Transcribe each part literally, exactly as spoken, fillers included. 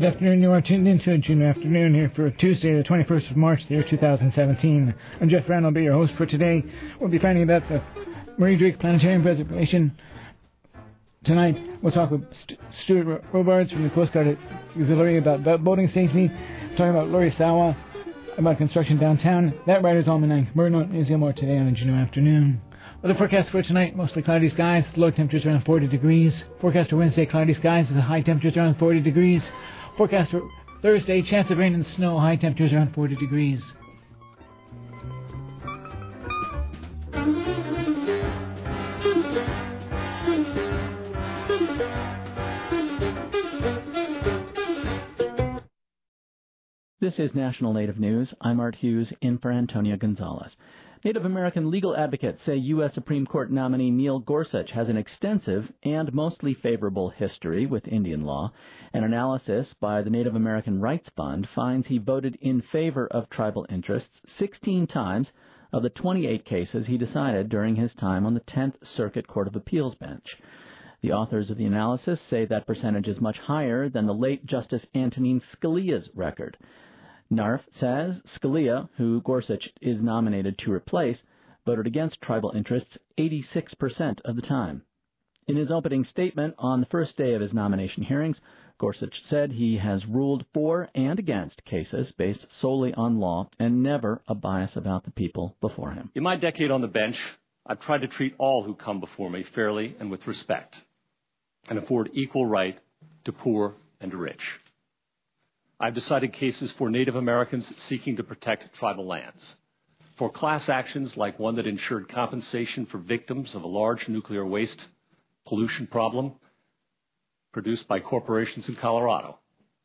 Good afternoon. You are tuned into June afternoon here for Tuesday, the twenty-first of March, the year two thousand seventeen. I'm Jeff Rand. I'll be your host for today. We'll be finding about the Murray Drake Planetarium Preservation. Tonight, we'll talk with St- Stuart Robards from the Coast Guard Auxiliary about boating safety. We're talking about Lori Sawa about construction downtown. That Writer's Almanac. More Museum more today on a June afternoon. Weather forecast for tonight, mostly cloudy skies, low temperatures around forty degrees. Forecast for Wednesday, cloudy skies with high temperatures around forty degrees. Forecast for Thursday, chance of rain and snow, high temperatures around forty degrees. This is National Native News. I'm Art Hughes in for Antonia Gonzalez. Native American legal advocates say U S Supreme Court nominee Neil Gorsuch has an extensive and mostly favorable history with Indian law. An analysis by the Native American Rights Fund finds he voted in favor of tribal interests sixteen times of the twenty-eight cases he decided during his time on the tenth Circuit Court of Appeals bench. The authors of the analysis say that percentage is much higher than the late Justice Antonin Scalia's record. N A R F says Scalia, who Gorsuch is nominated to replace, voted against tribal interests eighty-six percent of the time. In his opening statement on the first day of his nomination hearings, Gorsuch said he has ruled for and against cases based solely on law and never a bias about the people before him. In my decade on the bench, I've tried to treat all who come before me fairly and with respect and afford equal right to poor and to rich. I've decided cases for Native Americans seeking to protect tribal lands, for class actions like one that ensured compensation for victims of a large nuclear waste pollution problem produced by corporations in Colorado.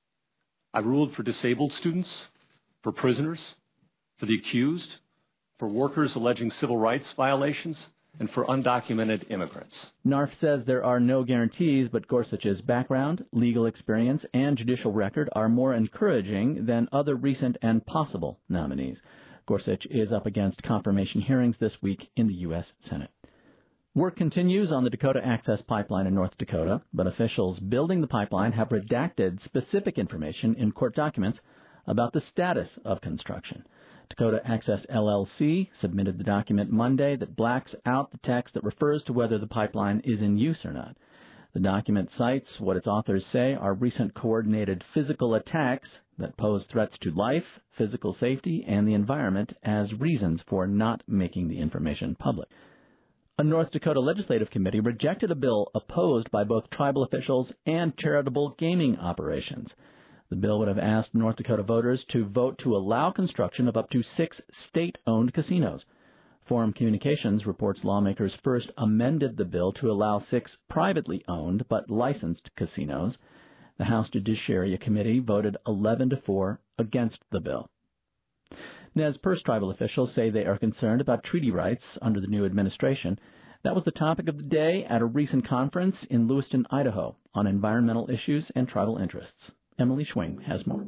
I ruled for disabled students, for prisoners, for the accused, for workers alleging civil rights violations, and for undocumented immigrants. N A R F says there are no guarantees, but Gorsuch's background, legal experience, and judicial record are more encouraging than other recent and possible nominees. Gorsuch is up against confirmation hearings this week in the U S Senate. Work continues on the Dakota Access Pipeline in North Dakota, but officials building the pipeline have redacted specific information in court documents about the status of construction. Dakota Access L L C submitted the document Monday that blacks out the text that refers to whether the pipeline is in use or not. The document cites what its authors say are recent coordinated physical attacks that pose threats to life, physical safety, and the environment as reasons for not making the information public. A North Dakota legislative committee rejected a bill opposed by both tribal officials and charitable gaming operations. The bill would have asked North Dakota voters to vote to allow construction of up to six state-owned casinos. Forum Communications reports lawmakers first amended the bill to allow six privately owned but licensed casinos. The House Judiciary Committee voted eleven to four against the bill. Nez Perce tribal officials say they are concerned about treaty rights under the new administration. That was the topic of the day at a recent conference in Lewiston, Idaho, on environmental issues and tribal interests. Emily Schwing has more.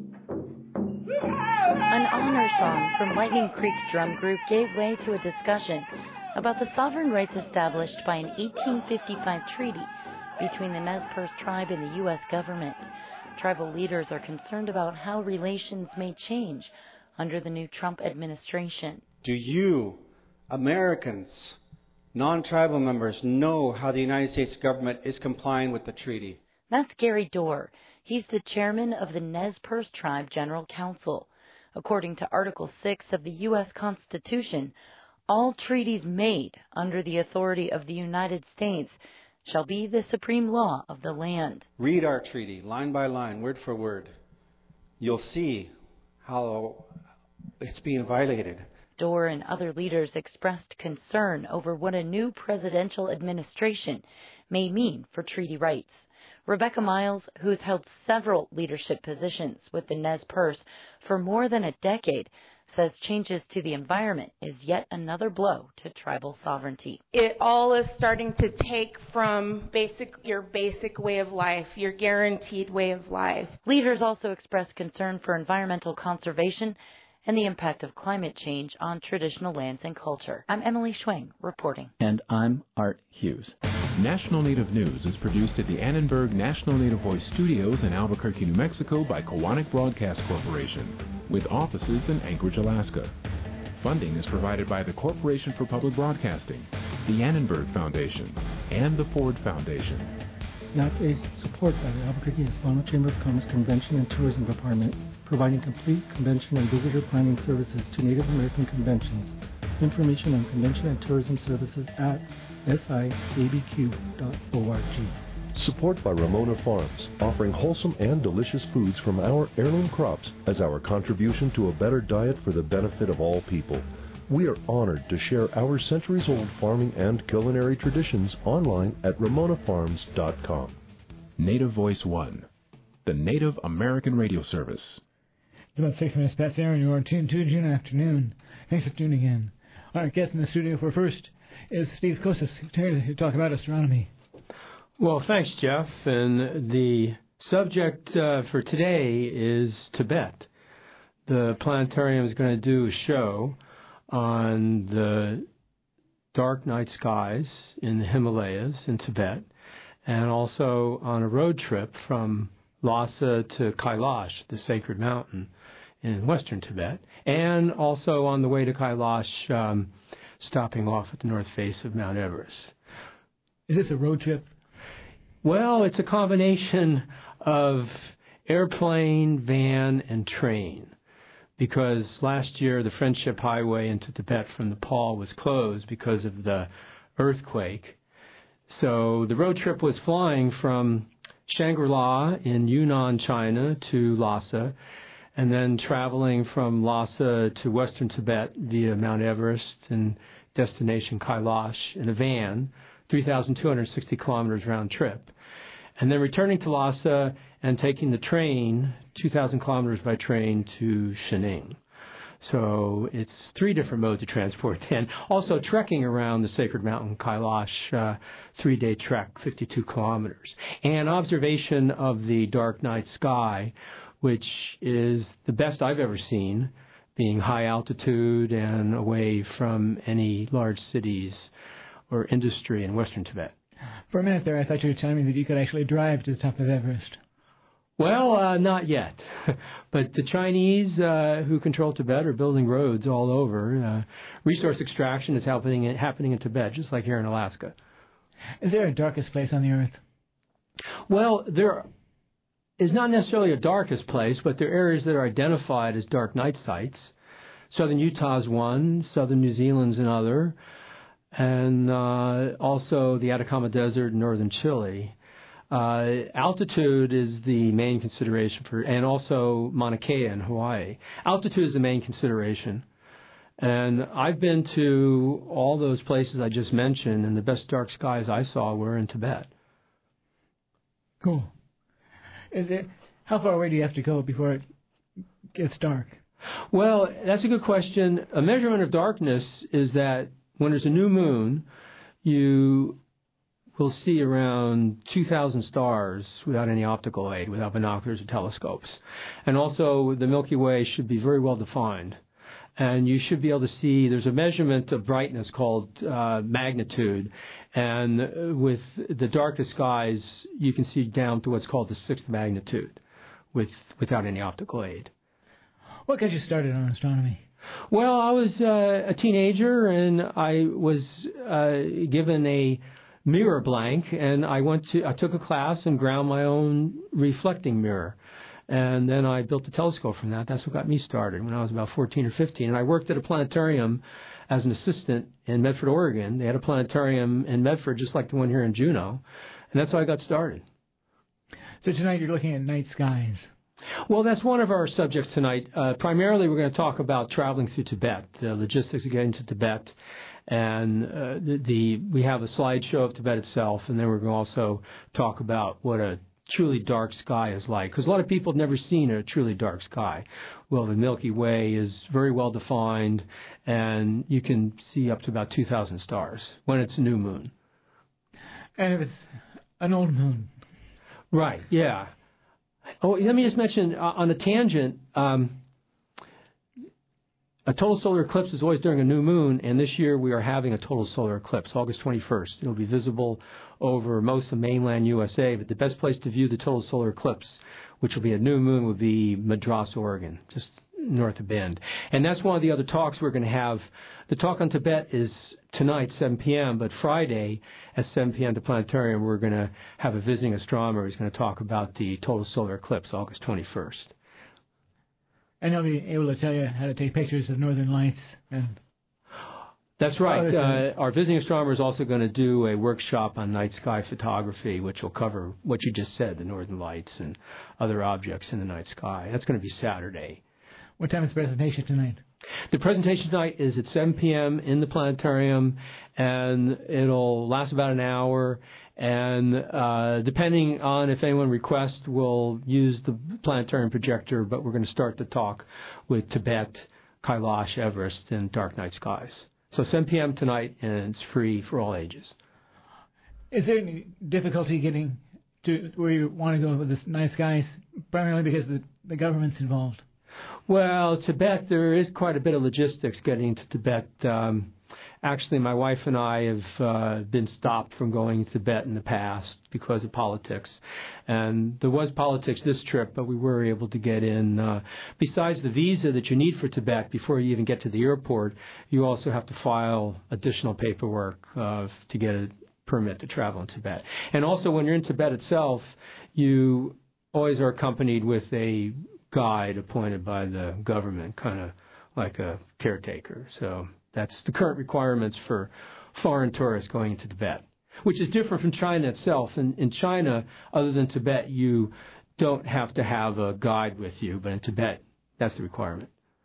An honor song from Lightning Creek Drum Group gave way to a discussion about the sovereign rights established by an eighteen fifty-five treaty between the Nez Perce tribe and the U S government. Tribal leaders are concerned about how relations may change under the new Trump administration. Do you, Americans, non-tribal members, know how the United States government is complying with the treaty? That's Gary Dorr. He's the chairman of the Nez Perce Tribe General Council. According to Article six of the U S Constitution, all treaties made under the authority of the United States shall be the supreme law of the land. Read our treaty line by line, word for word. You'll see how it's being violated. Dorr and other leaders expressed concern over what a new presidential administration may mean for treaty rights. Rebecca Miles, who's held several leadership positions with the Nez Perce for more than a decade, says changes to the environment is yet another blow to tribal sovereignty. It all is starting to take from basic your basic way of life, your guaranteed way of life. Leaders also expressed concern for environmental conservation and the impact of climate change on traditional lands and culture. I'm Emily Schwing reporting. And I'm Art Hughes. National Native News is produced at the Annenberg National Native Voice Studios in Albuquerque, New Mexico by Kowanek Broadcast Corporation, with offices in Anchorage, Alaska. Funding is provided by the Corporation for Public Broadcasting, the Annenberg Foundation, and the Ford Foundation. Yacht is supported by the Albuquerque Hispano Chamber of Commerce Convention and Tourism Department, providing complete convention and visitor planning services to Native American conventions. Information on convention and tourism services at S I A B Q dot org. Support by Ramona Farms, offering wholesome and delicious foods from our heirloom crops as our contribution to a better diet for the benefit of all people. We are honored to share our centuries-old farming and culinary traditions online at ramona farms dot com. Native Voice One, the Native American radio service. It's about six minutes past the hour, and you are tuned to June afternoon. Thanks for tuning in. Our guest in the studio for first is Steve Kostis, here to talk about astronomy. Well, thanks, Jeff. And the subject uh, for today is Tibet. The planetarium is going to do a show on the dark night skies in the Himalayas in Tibet, and also on a road trip from Lhasa to Kailash, the sacred mountain in western Tibet, and also on the way to Kailash, um, stopping off at the north face of Mount Everest. Is this a road trip? Well, it's a combination of airplane, van, and train, because last year the Friendship Highway into Tibet from Nepal was closed because of the earthquake. So the road trip was flying from Shangri-La in Yunnan, China, to Lhasa, and then traveling from Lhasa to western Tibet via Mount Everest and destination Kailash in a van, three thousand two hundred sixty kilometers round trip. And then returning to Lhasa and taking the train, two thousand kilometers by train, to Xining. So it's three different modes of transport. And also trekking around the sacred mountain Kailash, uh, three-day trek, fifty-two kilometers. And observation of the dark night sky, which is the best I've ever seen, being high altitude and away from any large cities or industry in western Tibet. For a minute there, I thought you were telling me that you could actually drive to the top of Everest. Well, uh, not yet. But the Chinese uh, who control Tibet are building roads all over. Uh, resource extraction is happening, happening in Tibet, just like here in Alaska. Is there a darkest place on the Earth? Well, there is not necessarily a darkest place, but there are areas that are identified as dark night sites. Southern Utah is one, southern New Zealand's another, and uh, also the Atacama Desert in northern Chile. Uh, altitude is the main consideration for, and also Mauna Kea in Hawaii. Altitude is the main consideration. And I've been to all those places I just mentioned, and the best dark skies I saw were in Tibet. Cool. Is it, how far away do you have to go before it gets dark? Well, that's a good question. A measurement of darkness is that when there's a new moon, you will see around two thousand stars without any optical aid, without binoculars or telescopes. And also, the Milky Way should be very well defined. And you should be able to see, there's a measurement of brightness called uh, magnitude. And with the darkest skies, you can see down to what's called the sixth magnitude with without any optical aid. What got you started on astronomy? Well, I was uh, a teenager, and I was uh, given a mirror blank, and I went to I took a class and ground my own reflecting mirror. And then I built a telescope from that. That's what got me started when I was about fourteen or fifteen. And I worked at a planetarium as an assistant in Medford, Oregon. They had a planetarium in Medford just like the one here in Juneau. And that's how I got started. So tonight you're looking at night skies. Well, that's one of our subjects tonight. Uh, primarily we're going to talk about traveling through Tibet, the logistics of getting to Tibet. And uh, the, the we have a slideshow of Tibet itself, and then we're going to also talk about what a truly dark sky is like, because a lot of people have never seen a truly dark sky. Well, the Milky Way is very well defined, and you can see up to about two thousand stars when it's a new moon. And if it's an old moon? Right, yeah. Oh, let me just mention, uh, on a tangent, um, A total solar eclipse is always during a new moon, and this year we are having a total solar eclipse, August twenty-first. It'll be visible over most of mainland U S A, but the best place to view the total solar eclipse, which will be a new moon, would be Madras, Oregon, just north of Bend. And that's one of the other talks we're going to have. The talk on Tibet is tonight, seven p.m., but Friday at seven p.m. at the planetarium, we're going to have a visiting astronomer who's going to talk about the total solar eclipse, August twenty-first. And he'll be able to tell you how to take pictures of northern lights. And That's right. Uh, our visiting astronomer is also going to do a workshop on night sky photography, which will cover what you just said, the northern lights and other objects in the night sky. That's going to be Saturday. What time is the presentation tonight? The presentation tonight is at seven p.m. in the planetarium, and it'll last about an hour. And uh, depending on if anyone requests, we'll use the planetarium projector, but we're going to start the talk with Tibet, Kailash, Everest, and dark night skies. So seven p.m. tonight, and it's free for all ages. Is there any difficulty getting to where you want to go with this night skies, primarily because the, the government's involved? Well, Tibet, there is quite a bit of logistics getting to Tibet. Um, actually, my wife and I have uh, been stopped from going to Tibet in the past because of politics. And there was politics this trip, but we were able to get in. Uh, besides the visa that you need for Tibet before you even get to the airport, you also have to file additional paperwork uh, to get a permit to travel in Tibet. And also, when you're in Tibet itself, you always are accompanied with a guide appointed by the government, kind of like a caretaker. So that's the current requirements for foreign tourists going into Tibet, which is different from China itself. In, in China, other than Tibet, you don't have to have a guide with you, but in Tibet, that's the requirement.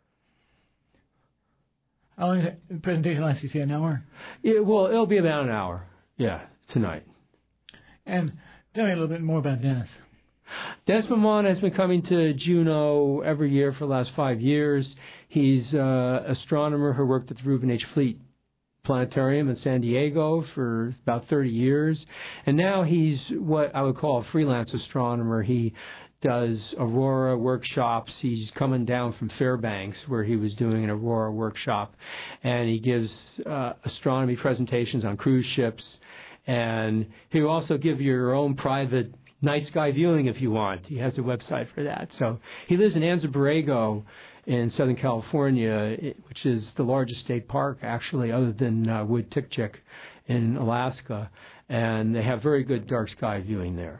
How long is the presentation last? You say an hour? Yeah, well, it'll be about an hour, yeah, tonight. And tell me a little bit more about Dennis. Dennis Mamona has been coming to Juneau every year for the last five years. He's an uh, astronomer who worked at the Reuben H. Fleet Planetarium in San Diego for about thirty years. And now he's what I would call a freelance astronomer. He does aurora workshops. He's coming down from Fairbanks, where he was doing an aurora workshop. And he gives uh, astronomy presentations on cruise ships. And he'll also give you your own private night sky viewing if you want. He has a website for that. So he lives in Anza Borrego in Southern California, which is the largest state park, actually, other than uh, Wood-Tikchik in Alaska. And they have very good dark sky viewing there.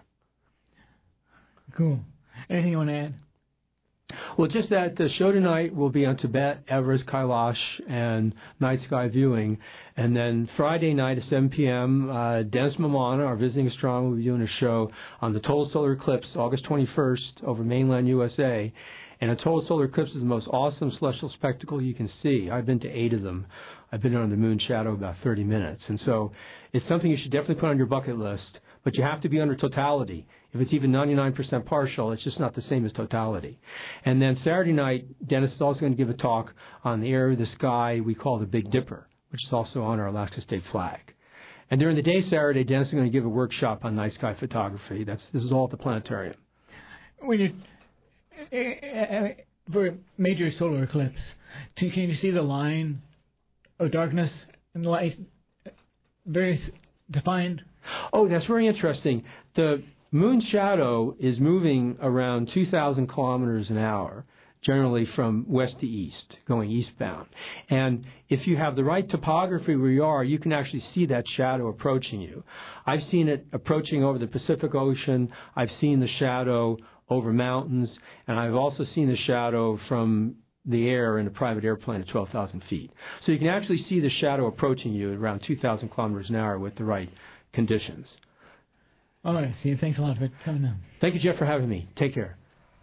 Cool. Anything you want to add? Well, just that the show tonight will be on Tibet, Everest, Kailash, and night sky viewing. And then Friday night at seven p.m., uh, Dennis Mamona, our visiting astronomer, will be doing a show on the total solar eclipse, August twenty-first, over mainland U S A. And a total solar eclipse is the most awesome celestial spectacle you can see. I've been to eight of them. I've been on the moon shadow about thirty minutes. And so it's something you should definitely put on your bucket list. But you have to be under totality. If it's even ninety-nine percent partial, it's just not the same as totality. And then Saturday night, Dennis is also going to give a talk on the area of the sky we call the Big Dipper, which is also on our Alaska state flag. And during the day Saturday, Dennis is going to give a workshop on night sky photography. That's This is all at the planetarium. When you, uh, for a major solar eclipse, can you see the line of darkness and light very defined? Oh, that's very interesting. The moon shadow is moving around two thousand kilometers an hour, generally from west to east, going eastbound. And if you have the right topography where you are, you can actually see that shadow approaching you. I've seen it approaching over the Pacific Ocean. I've seen the shadow over mountains. And I've also seen the shadow from the air in a private airplane at twelve thousand feet. So you can actually see the shadow approaching you at around two thousand kilometers an hour with the right conditions. All right, Steve. Thanks a lot for coming down. Thank you, Jeff, for having me. Take care.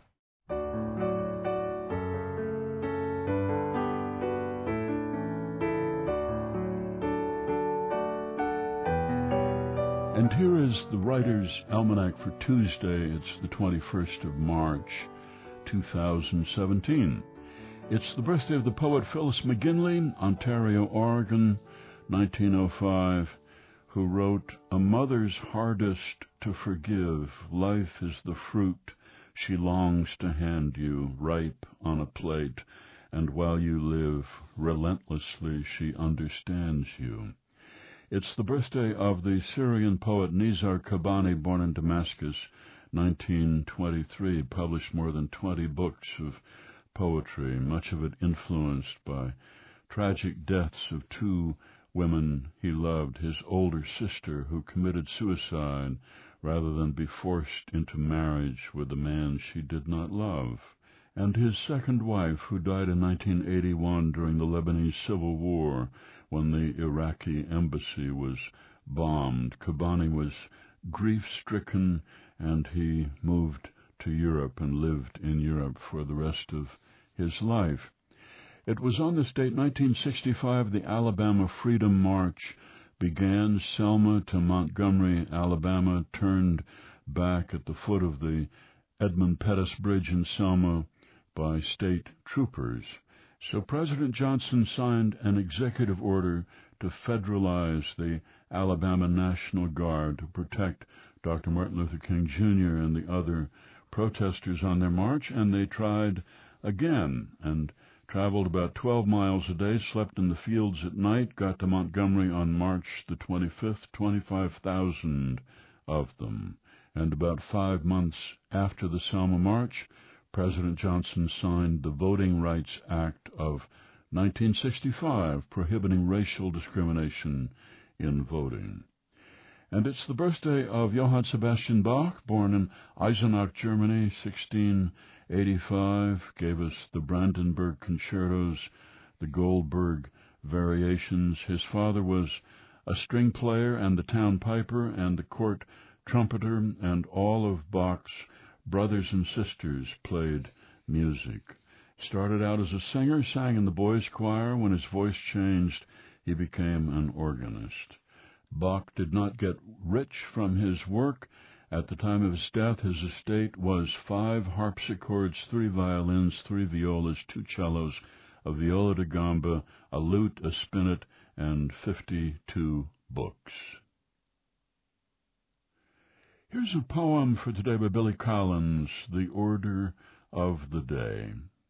And here is the Writer's Almanac for Tuesday. It's the twenty-first of March, two thousand seventeen. It's the birthday of the poet Phyllis McGinley, Ontario, Oregon, nineteen oh five, who wrote, "A mother's hardest to forgive. Life is the fruit she longs to hand you, ripe on a plate, and while you live relentlessly, she understands you. It's the birthday of the Syrian poet Nizar Qabbani, born in Damascus, nineteen twenty-three, published more than twenty books of poetry, much of it influenced by tragic deaths of two women he loved, his older sister, who committed suicide rather than be forced into marriage with a man she did not love, and his second wife, who died in nineteen eighty-one during the Lebanese Civil War when the Iraqi embassy was bombed. Qabbani was grief-stricken, and he moved to Europe and lived in Europe for the rest of his life. It was on this date, nineteen sixty-five, the Alabama Freedom March began. Selma to Montgomery, Alabama, turned back at the foot of the Edmund Pettus Bridge in Selma by state troopers. So President Johnson signed an executive order to federalize the Alabama National Guard to protect Doctor Martin Luther King Junior and the other protesters on their march, and they tried again and traveled about twelve miles a day, slept in the fields at night, got to Montgomery on March the twenty-fifth, twenty-five thousand of them. And about five months after the Selma March, President Johnson signed the Voting Rights Act of nineteen sixty-five, prohibiting racial discrimination in voting. And it's the birthday of Johann Sebastian Bach, born in Eisenach, Germany, sixteen eighty-five, gave us the Brandenburg Concertos, the Goldberg Variations. His father was a string player and the town piper and the court trumpeter, and all of Bach's brothers and sisters played music. Started out as a singer, sang in the boys' choir. When his voice changed, he became an organist. Bach did not get rich from his work. At the time of his death, his estate was five harpsichords, three violins, three violas, two cellos, a viola da gamba, a lute, a spinet, and fifty-two books. Here's a poem for today by Billy Collins, The Order of the Day.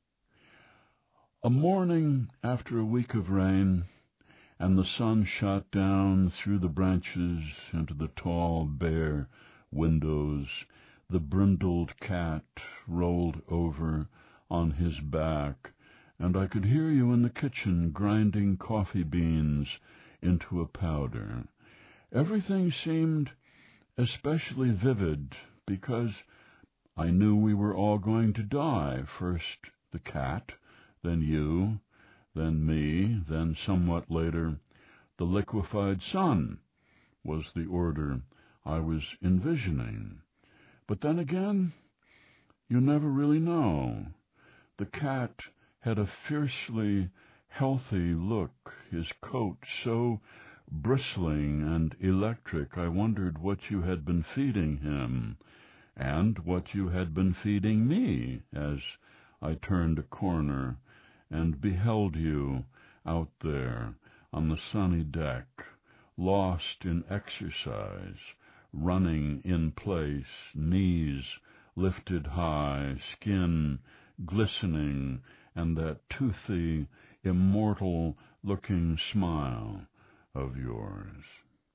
A morning after a week of rain, and the sun shot down through the branches into the tall, bare windows. The brindled cat rolled over on his back, and I could hear you in the kitchen grinding coffee beans into a powder. Everything seemed especially vivid because I knew we were all going to die. First the cat, then you, then me, then somewhat later the liquefied sun was the order I was envisioning. But then again, you never really know. The cat had a fiercely healthy look, his coat so bristling and electric. I wondered what you had been feeding him, and what you had been feeding me, as I turned a corner and beheld you out there on the sunny deck, lost in exercise, running in place, knees lifted high, skin glistening, and that toothy, immortal-looking smile of yours.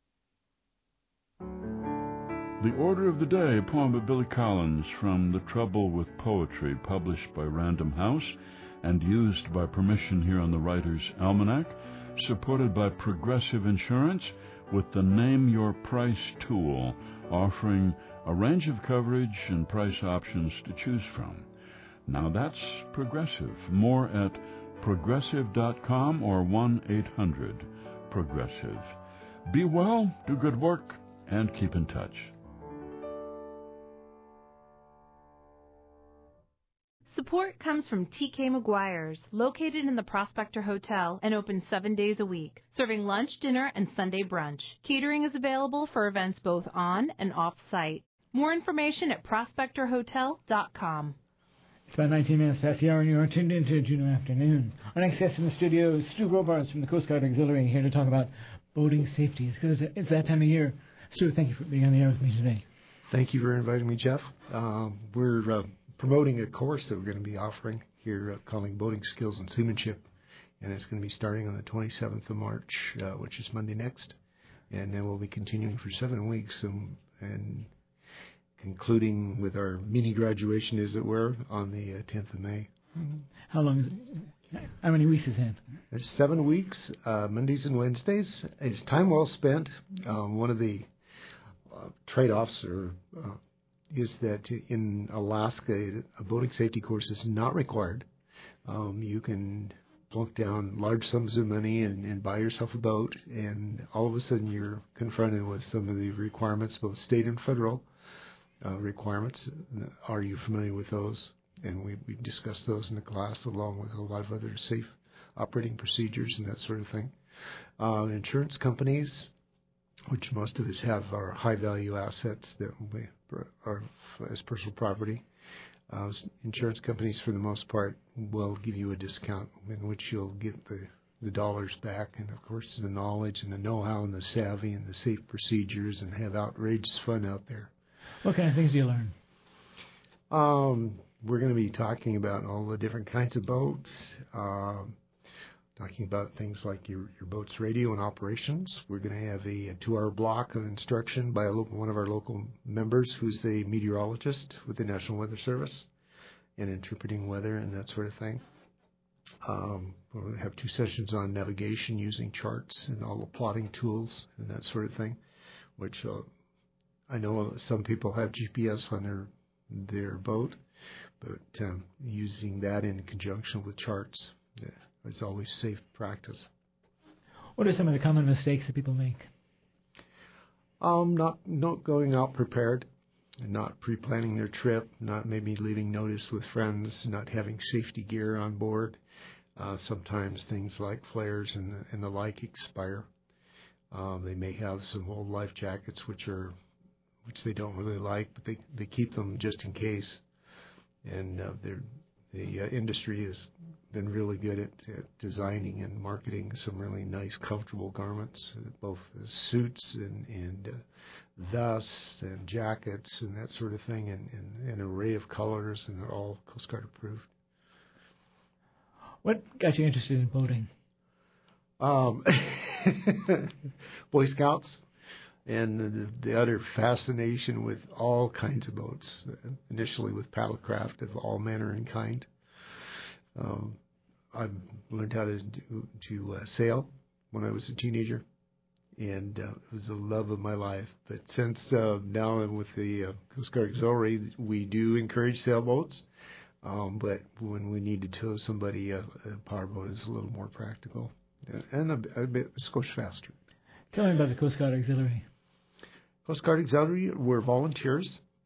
The Order of the Day, a poem by Billy Collins, from The Trouble with Poetry, published by Random House and used by permission here on the Writer's Almanac, supported by Progressive Insurance with the Name Your Price tool, offering a range of coverage and price options to choose from. Now that's Progressive. More at progressive dot com or one eight hundred progressive. Be well, do good work, and keep in touch. Support comes from T K McGuire's, located in the Prospector Hotel and open seven days a week, serving lunch, dinner, and Sunday brunch. Catering is available for events both on and off-site. More information at prospector hotel dot com. It's about nineteen minutes past the hour, and you are tuned in to Juneau Afternoon. Our next guest in the studio is Stu Robards from the Coast Guard Auxiliary, here to talk about boating safety. Because it's that time of year. Stu, thank you for being on the air with me today. Thank you for inviting me, Jeff. Uh, we're uh, promoting a course that we're going to be offering here uh, calling Boating Skills and Seamanship, and it's going to be starting on the twenty-seventh of March, uh, which is Monday next, and then we'll be continuing for seven weeks and, and concluding with our mini graduation, as it were, on the uh, tenth of May. How long is it? How many weeks is it? It's seven weeks, uh, Mondays and Wednesdays. It's time well spent. Um, one of the uh, trade-offs or, uh, is that in Alaska, a boating safety course is not required. Um, you can plunk down large sums of money and, and buy yourself a boat, and all of a sudden you're confronted with some of the requirements, both state and federal uh, requirements. Are you familiar with those? And we, we discussed those in the class, along with a lot of other safe operating procedures and that sort of thing. Uh, insurance companies, which most of us have, are high-value assets that we are as personal property. Uh, insurance companies, for the most part, will give you a discount in which you'll get the, the dollars back, and of course the knowledge and the know-how and the savvy and the safe procedures, and have outrageous fun out there. What kind of things do you learn? Um, we're going to be talking about all the different kinds of boats, um, talking about things like your, your boat's radio and operations. We're going to have a, a two-hour block of instruction by a local, one of our local members who's a meteorologist with the National Weather Service, and interpreting weather and that sort of thing. Um, we'll have two sessions on navigation using charts and all the plotting tools and that sort of thing, which uh, I know some people have G P S on their their boat, but um, using that in conjunction with charts uh, is always safe practice. What are some of the common mistakes that people make? Um, not not going out prepared, not pre-planning their trip, not maybe leaving notice with friends, not having safety gear on board. Uh, sometimes things like flares and the, and the like expire. Um, they may have some old life jackets which are which they don't really like, but they they keep them just in case. And uh, they're The uh, industry has been really good at, at designing and marketing some really nice, comfortable garments, uh, both as suits and, and uh, vests and jackets and that sort of thing, and, and an array of colors, and they're all Coast Guard approved. What got you interested in boating? Um, Boy Scouts. And the, the utter fascination with all kinds of boats, uh, initially with paddlecraft of all manner and kind. Um, I learned how to do, to uh, sail when I was a teenager, and uh, it was the love of my life. But since uh, now I'm with the uh, Coast Guard Auxiliary, we do encourage sailboats, um, but when we need to tow somebody, uh, a powerboat is a little more practical and a, a bit a skosh faster. Tell me about the Coast Guard Auxiliary. Coast Guard Auxiliary, we're volunteers.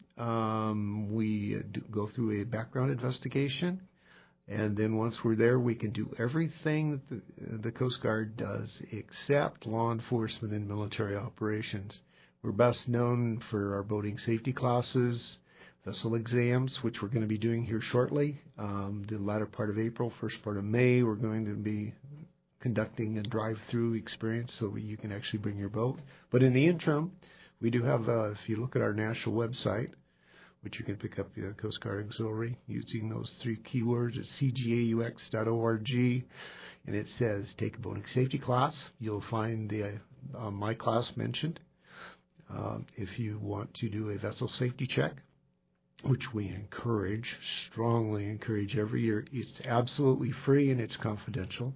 Um, we do go through a background investigation, and then once we're there, we can do everything that the, the Coast Guard does except law enforcement and military operations. We're best known for our boating safety classes, vessel exams, which we're going to be doing here shortly. Um, the latter part of April, first part of May, we're going to be conducting a drive-through experience so you can actually bring your boat. But in the interim, we do have, uh, if you look at our national website, which you can pick up the uh, Coast Guard Auxiliary using those three keywords at c g a u x dot org, and it says take a boating safety class. You'll find the uh, my class mentioned. Uh, if you want to do a vessel safety check, which we encourage, strongly encourage every year, it's absolutely free and it's confidential.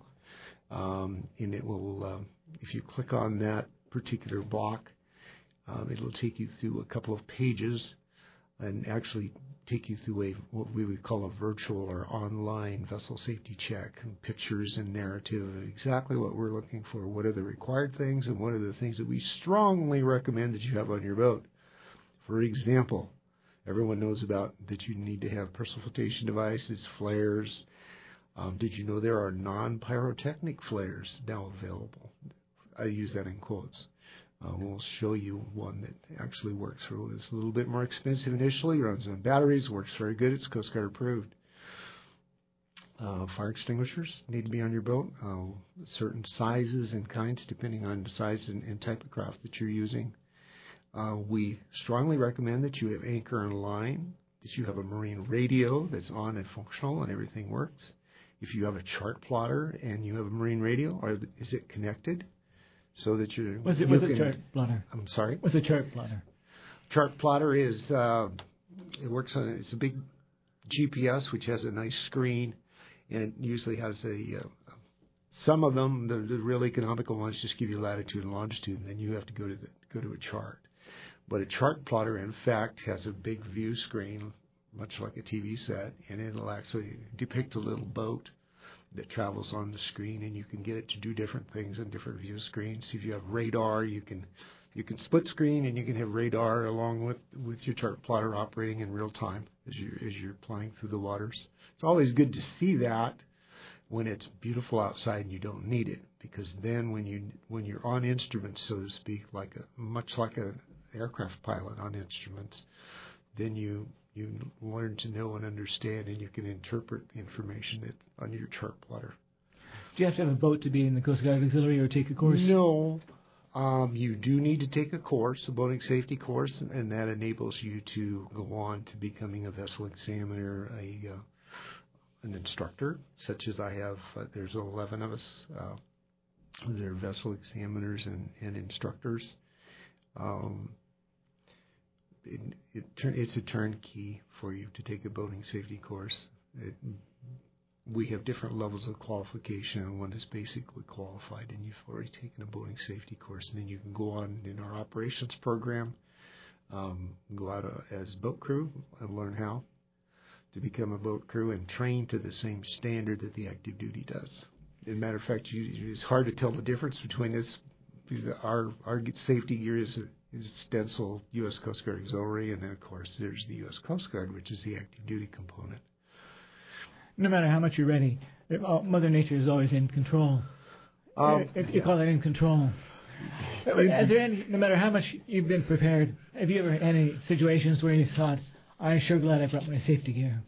Um, and it will, uh, if you click on that particular block, Um, it'll take you through a couple of pages and actually take you through a what we would call a virtual or online vessel safety check, and pictures and narrative of exactly what we're looking for, what are the required things, and what are the things that we strongly recommend that you have on your boat. For example, everyone knows about that you need to have personal flotation devices, flares. Um, did you know there are non-pyrotechnic flares now available? I use that in quotes. Uh, we'll show you one that actually works for us. It's a little bit more expensive initially, runs on batteries, works very good. It's Coast Guard approved. Uh, fire extinguishers need to be on your boat, uh, certain sizes and kinds depending on the size and, and type of craft that you're using. Uh, we strongly recommend that you have anchor and line, that you have a marine radio that's on and functional and everything works. If you have a chart plotter and you have a marine radio, or is it connected so that you're... What's, it, you what's can, a chart plotter? I'm sorry? What's a chart plotter? Chart plotter is, uh, it works on, it's a big G P S which has a nice screen, and it usually has a, uh, some of them, the, the real economical ones, just give you latitude and longitude, and then you have to go to the, go to a chart. But a chart plotter, in fact, has a big view screen, much like a T V set, and it'll actually depict a little boat that travels on the screen, and you can get it to do different things on different view screens. If you have radar, you can you can split screen, and you can have radar along with, with your chart plotter operating in real time as you're, as you're flying through the waters. It's always good to see that when it's beautiful outside and you don't need it, because then when you when you're on instruments, so to speak, like a much like a aircraft pilot on instruments, then you you learn to know and understand, and you can interpret the information that, on your chart plotter. Do you have to have a boat to be in the Coast Guard Auxiliary or take a course? No. Um, you do need to take a course, a boating safety course, and that enables you to go on to becoming a vessel examiner, a uh, an instructor, such as I have. Uh, there's eleven of us. Uh, they're vessel examiners and, and instructors. Um, It, it, it's a turnkey for you to take a boating safety course. It, we have different levels of qualification, and one is basically qualified, and you've already taken a boating safety course, and then you can go on in our operations program, um, go out uh, as boat crew and learn how to become a boat crew and train to the same standard that the active duty does. As a matter of fact, you, it's hard to tell the difference between this. Our, our safety gear is a is stencil U S Coast Guard Auxiliary, and then, of course, there's the U S Coast Guard, which is the active duty component. No matter how much you're ready, Mother Nature is always in control. Um, if you yeah. call it in control. Is there any, no matter how much you've been prepared, have you ever had any situations where you thought, I'm sure glad I brought my safety gear?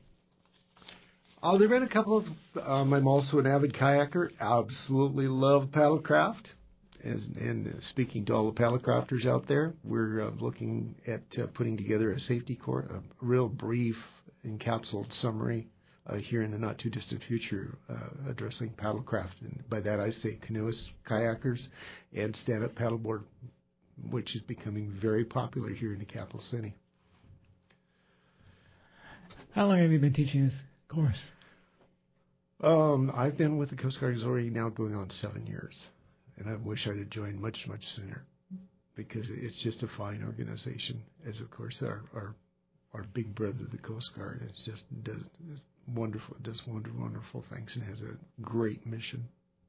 Oh, there have been a couple of, um, I'm also an avid kayaker, absolutely love paddlecraft. As, and speaking to all the paddlecrafters out there, we're uh, looking at uh, putting together a safety course, a real brief, encapsulated summary uh, here in the not-too-distant future uh, addressing paddlecraft. And by that I say canoeists, kayakers, and stand-up paddleboard, which is becoming very popular here in the capital city. How long have you been teaching this course? Um, I've been with the Coast Guard Auxiliary now going on seven years. And I wish I'd have joined much, much sooner, because it's just a fine organization. As of course our our, our big brother, the Coast Guard, it's just does it's wonderful, it does wonderful, wonderful things, and has a great mission.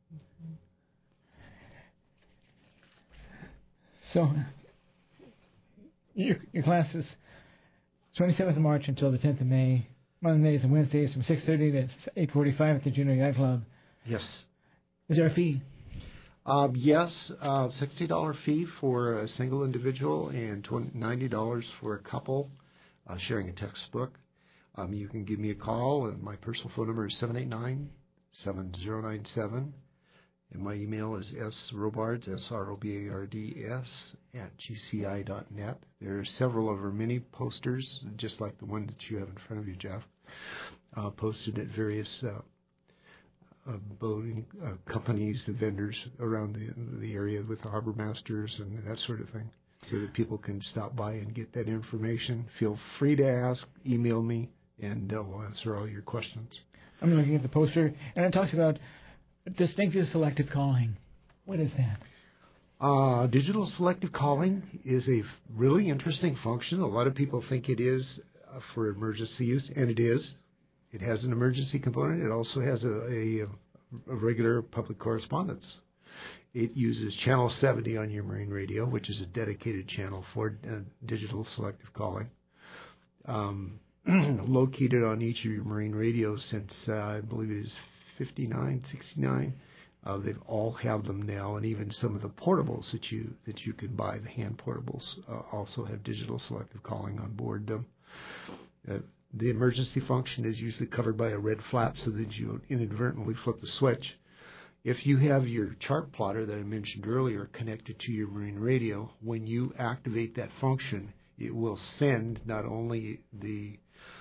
So, your your class is twenty-seventh of March until the tenth of May. Mondays and Wednesdays from six thirty to eight forty-five at the Junior Yacht Club. Yes. Is there a fee? Um, yes, uh, sixty dollars fee for a single individual and ninety dollars for a couple uh, sharing a textbook. Um, you can give me a call, and my personal phone number is seven eight nine, seven zero nine seven, and my email is srobards, S R O B A R D S, at g c i dot net. There are several of our mini posters, just like the one that you have in front of you, Jeff, uh, posted at various uh, Uh, boating uh, companies, the vendors around the the area with the harbor masters and that sort of thing, so that people can stop by and get that information. Feel free to ask, email me, and I'll answer all your questions. I'm looking at the poster, and it talks about distinctive selective calling. What is that? Uh, digital selective calling is a really interesting function. A lot of people think it is uh, for emergency use, and it is. It has an emergency component. It also has a, a, a regular public correspondence. It uses channel seventy on your marine radio, which is a dedicated channel for uh, digital selective calling. Um, located on each of your marine radios since uh, I believe it is fifty-nine, sixty-nine. Uh, they've all have them now, and even some of the portables that you that you can buy, the hand portables, uh, also have digital selective calling on board them. Uh, The emergency function is usually covered by a red flap so that you inadvertently flip the switch. If you have your chart plotter that I mentioned earlier connected to your marine radio, when you activate that function, it will send not only the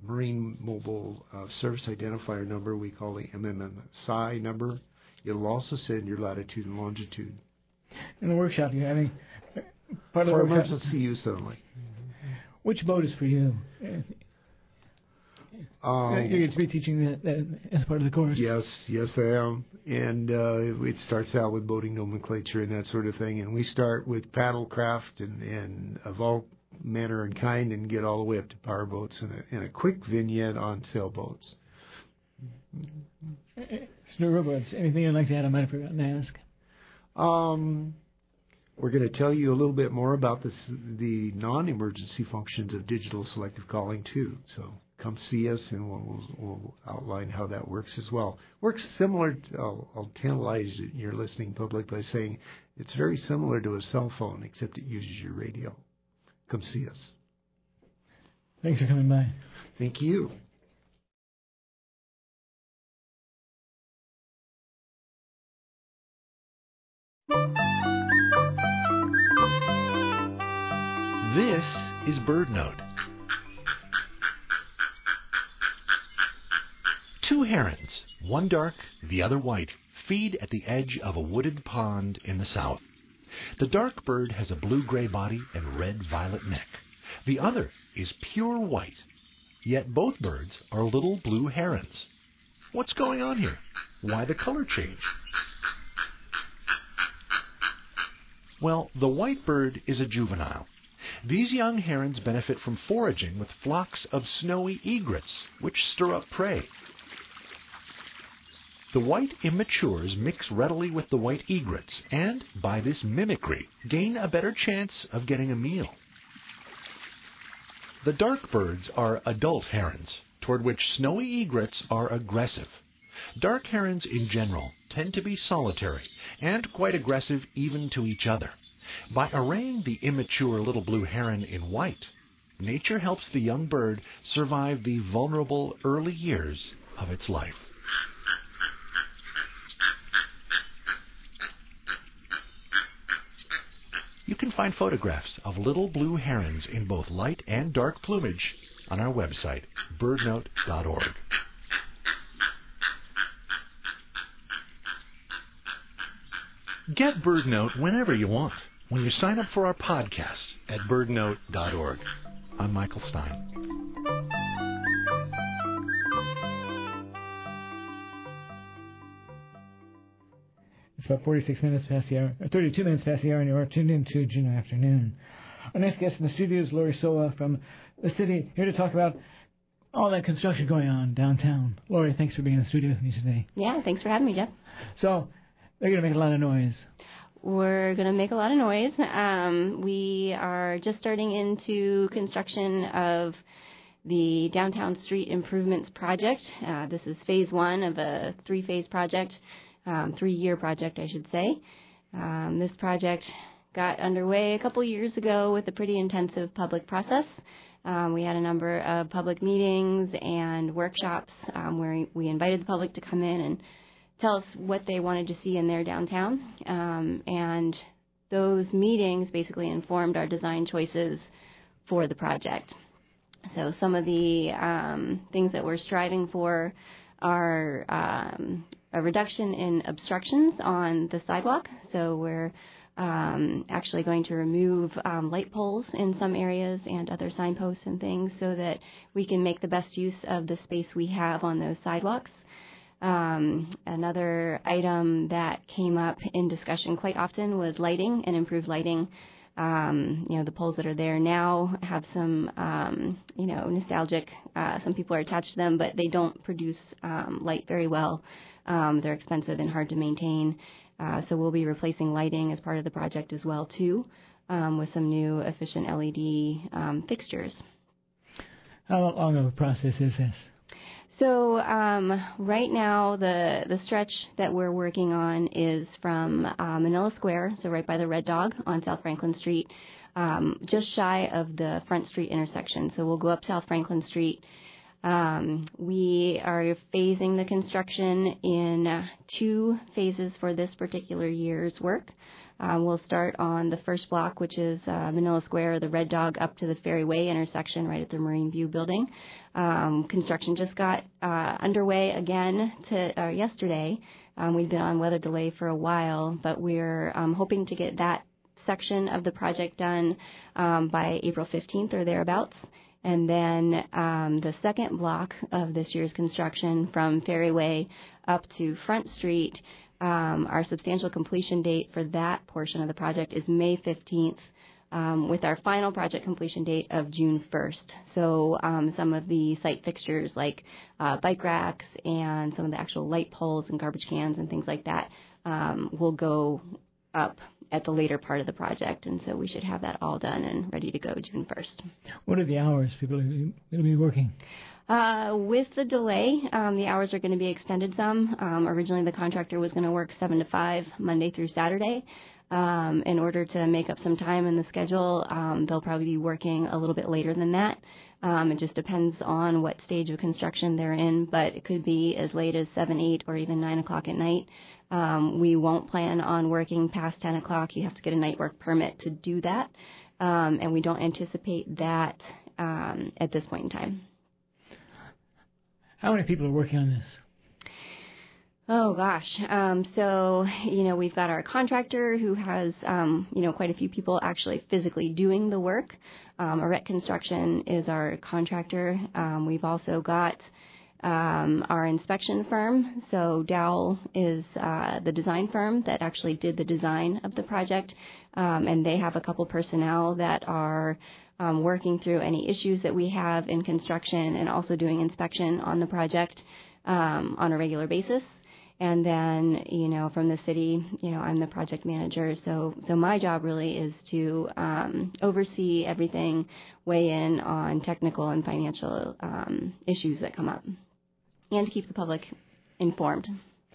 Marine Mobile uh, Service Identifier number we call the M M S I number. It'll also send your latitude and longitude. In the workshop you're having, part for of the emergency workshop, use only. which boat is for you? Um, You're going to be teaching that, that as part of the course. Yes, yes, I am. And uh, it starts out with boating nomenclature and that sort of thing. And we start with paddle craft and, and of all manner and kind, and get all the way up to power boats and a, and a quick vignette on sailboats. So, robots, anything you'd like to add? I might have forgotten to ask. Um, we're going to tell you a little bit more about this, the non-emergency functions of digital selective calling too. So come see us, and we'll, we'll, we'll outline how that works as well. Works similar to, I'll, I'll tantalize your listening public by saying it's very similar to a cell phone, except it uses your radio. Come see us. Thanks for coming by. Thank you. This is BirdNote. Two herons, one dark, the other white, feed at the edge of a wooded pond in the south. The dark bird has a blue-gray body and red-violet neck. The other is pure white. Yet both birds are little blue herons. What's going on here? Why the color change? Well, the white bird is a juvenile. These young herons benefit from foraging with flocks of snowy egrets, which stir up prey. The white immatures mix readily with the white egrets, and, by this mimicry, gain a better chance of getting a meal. The dark birds are adult herons, toward which snowy egrets are aggressive. Dark herons in general tend to be solitary, and quite aggressive even to each other. By arraying the immature little blue heron in white, nature helps the young bird survive the vulnerable early years of its life. You can find photographs of little blue herons in both light and dark plumage on our website, bird note dot org. Get BirdNote whenever you want when you sign up for our podcast at bird note dot org. I'm Michael Stein. It's about forty-six minutes past the hour, or thirty-two minutes past the hour, and you are tuned in to Juneau Afternoon. Our next guest in the studio is Lori Sola from the city, here to talk about all that construction going on downtown. Lori, thanks for being in the studio with me today. Yeah, thanks for having me, Jeff. So, they're going to make a lot of noise. We're going to make a lot of noise. Um, we are just starting into construction of the Downtown Street Improvements Project. Uh, this is phase one of a three-phase project, um, three-year project, I should say. Um, this project got underway a couple years ago with a pretty intensive public process. Um, we had a number of public meetings and workshops um, where we invited the public to come in and tell us what they wanted to see in their downtown. Um, and those meetings basically informed our design choices for the project. So some of the um, things that we're striving for are um, a reduction in obstructions on the sidewalk. So we're um, actually going to remove um, light poles in some areas and other signposts and things so that we can make the best use of the space we have on those sidewalks. Um, another item that came up in discussion quite often was lighting and improved lighting. Um, you know, the poles that are there now have some, um, you know, nostalgic, uh, some people are attached to them, but they don't produce um, light very well. Um, they're expensive and hard to maintain. Uh, so we'll be replacing lighting as part of the project as well, too, um, with some new efficient L E D um, fixtures. How long of a process is this? So um, right now, the, the stretch that we're working on is from uh, Manila Square, so right by the Red Dog on South Franklin Street, um, just shy of the Front Street intersection. So we'll go up South Franklin Street, Um, we are phasing the construction in uh, two phases for this particular year's work. Uh, we'll start on the first block, which is uh, Manila Square, the Red Dog, up to the Ferryway intersection right at the Marine View building. Um, construction just got uh, underway again to, uh, yesterday. Um, we've been on weather delay for a while, but we're um, hoping to get that section of the project done um, by April fifteenth or thereabouts. And then um, the second block of this year's construction from Ferryway up to Front Street, um, our substantial completion date for that portion of the project is May fifteenth, um, with our final project completion date of June first. So um, some of the site fixtures like uh, bike racks and some of the actual light poles and garbage cans and things like that um, will go up at the later part of the project, and so we should have that all done and ready to go June first. What are the hours people are going to be working? Uh, with the delay, um, the hours are going to be extended some. Um, originally, the contractor was going to work seven to five Monday through Saturday. Um, in order to make up some time in the schedule, um, they'll probably be working a little bit later than that. Um, it just depends on what stage of construction they're in, but it could be as late as seven, eight, or even nine o'clock at night. Um, we won't plan on working past ten o'clock. You have to get a night work permit to do that, um, and we don't anticipate that um, at this point in time. How many people are working on this? Oh, gosh. Um, so, you know, we've got our contractor who has, um, you know, quite a few people actually physically doing the work. Um, Arette Construction is our contractor. Um, we've also got um, our inspection firm. So Dowell is uh, the design firm that actually did the design of the project, um, and they have a couple personnel that are um, working through any issues that we have in construction and also doing inspection on the project um, on a regular basis. And then, you know, from the city, you know, I'm the project manager. So, so my job really is to um, oversee everything, weigh in on technical and financial um, issues that come up, and to keep the public informed.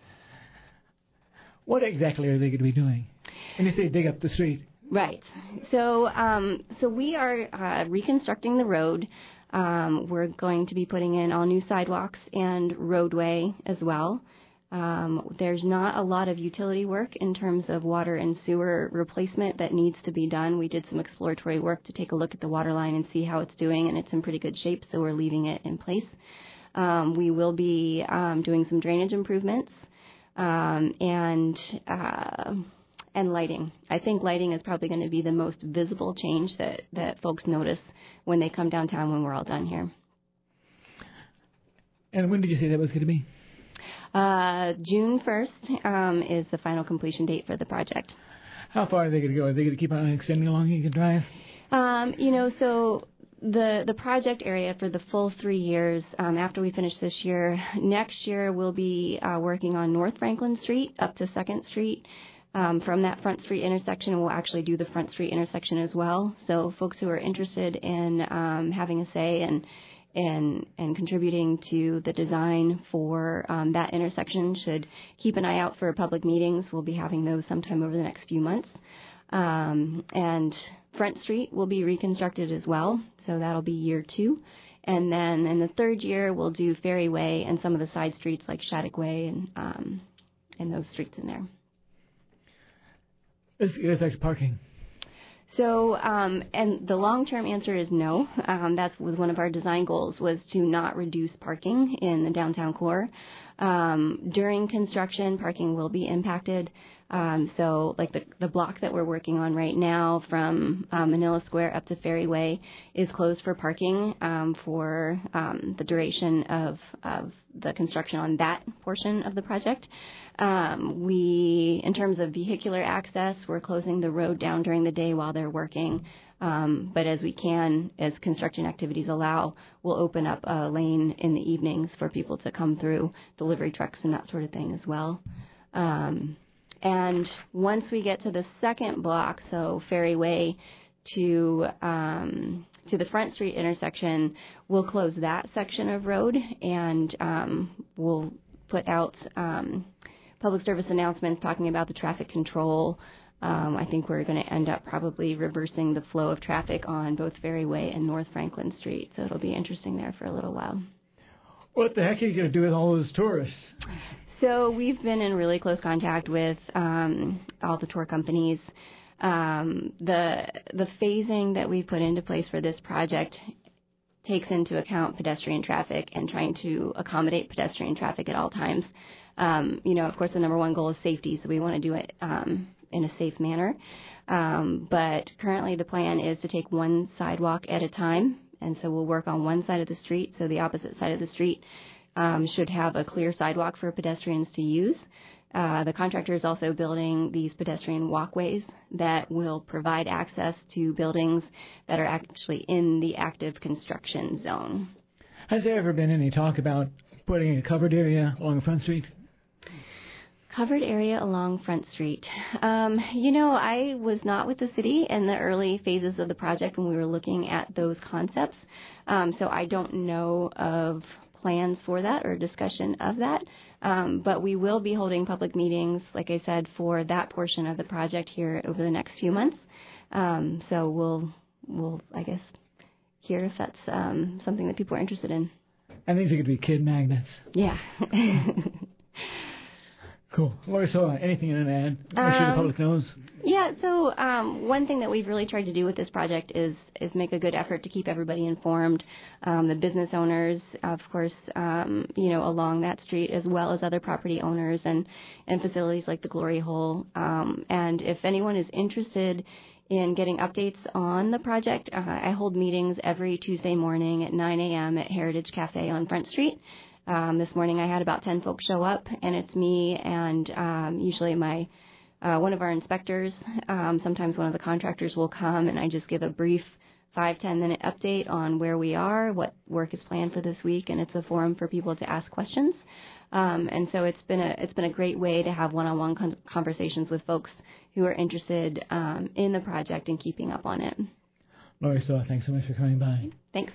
What exactly are they going to be doing? And you say dig up the street. Right. So, um, so we are uh, reconstructing the road. Um, we're going to be putting in all new sidewalks and roadway as well. Um, there's not a lot of utility work in terms of water and sewer replacement that needs to be done. We did some exploratory work to take a look at the water line and see how it's doing, and it's in pretty good shape, so we're leaving it in place. Um, we will be um, doing some drainage improvements um, and uh, and lighting. I think lighting is probably going to be the most visible change that, that folks notice when they come downtown when we're all done here. And when did you say that was going to be? Uh, June first um, is the final completion date for the project. How far are they going to go? Are they going to keep on extending along you can drive? Um, you know, so the the project area for the full three years, um, after we finish this year, next year we'll be uh, working on North Franklin Street up to second Street. Um, from that Front Street intersection, we'll actually do the Front Street intersection as well. So folks who are interested in um, having a say and and and contributing to the design for um, that intersection should keep an eye out for public meetings. We'll be having those sometime over the next few months. Um, and Front Street will be reconstructed as well, so that'll be year two. And then in the third year, we'll do Ferryway and some of the side streets like Shattuck Way and, um, and those streets in there. Let's get back to parking. So, um, and the long-term answer is no. Um, that's was one of our design goals, was to not reduce parking in the downtown core. Um, during construction, parking will be impacted. Um, so, like the, the block that we're working on right now from um, Manila Square up to Ferryway is closed for parking um, for um, the duration of, of the construction on that portion of the project. Um, we, in terms of vehicular access, we're closing the road down during the day while they're working. Um, but as we can, as construction activities allow, we'll open up a lane in the evenings for people to come through, delivery trucks and that sort of thing as well. Um, and once we get to the second block, so Ferryway to um, to the Front Street intersection, we'll close that section of road, and um, we'll put out um, public service announcements talking about the traffic control. Um, I think we're going to end up probably reversing the flow of traffic on both Ferryway and North Franklin Street, so it'll be interesting there for a little while. What the heck are you going to do with all those tourists? So we've been in really close contact with um, all the tour companies. Um, the the phasing that we put into place for this project takes into account pedestrian traffic and trying to accommodate pedestrian traffic at all times. Um, you know, of course, the number one goal is safety, so we want to do it um, in a safe manner. Um, but currently the plan is to take one sidewalk at a time, and so we'll work on one side of the street, so the opposite side of the street um, should have a clear sidewalk for pedestrians to use. Uh, the contractor is also building these pedestrian walkways that will provide access to buildings that are actually in the active construction zone. Has there ever been any talk about putting a covered area along Front Street? Covered area along Front Street. Um, you know, I was not with the city in the early phases of the project when we were looking at those concepts, um, so I don't know of plans for that or discussion of that. Um, but we will be holding public meetings, like I said, for that portion of the project here over the next few months. Um, so we'll, we'll, I guess, hear if that's um, something that people are interested in. And these are going to be kid magnets. Yeah. Cool. Lori, so uh, anything in an ad? Make um, sure the public knows. Yeah, so um, one thing that we've really tried to do with this project is is make a good effort to keep everybody informed, um, the business owners, of course, um, you know, along that street, as well as other property owners and, and facilities like the Glory Hole. Um, and if anyone is interested in getting updates on the project, uh, I hold meetings every Tuesday morning at nine a.m. at Heritage Cafe on Front Street. Um, this morning I had about ten folks show up, and it's me and um, usually my uh, one of our inspectors. Um, sometimes one of the contractors will come, and I just give a brief five, ten minute update on where we are, what work is planned for this week, and it's a forum for people to ask questions. Um, and so it's been a it's been a great way to have one-on-one con- conversations with folks who are interested um, in the project and keeping up on it. Lori, so thanks so much for coming by. Thanks.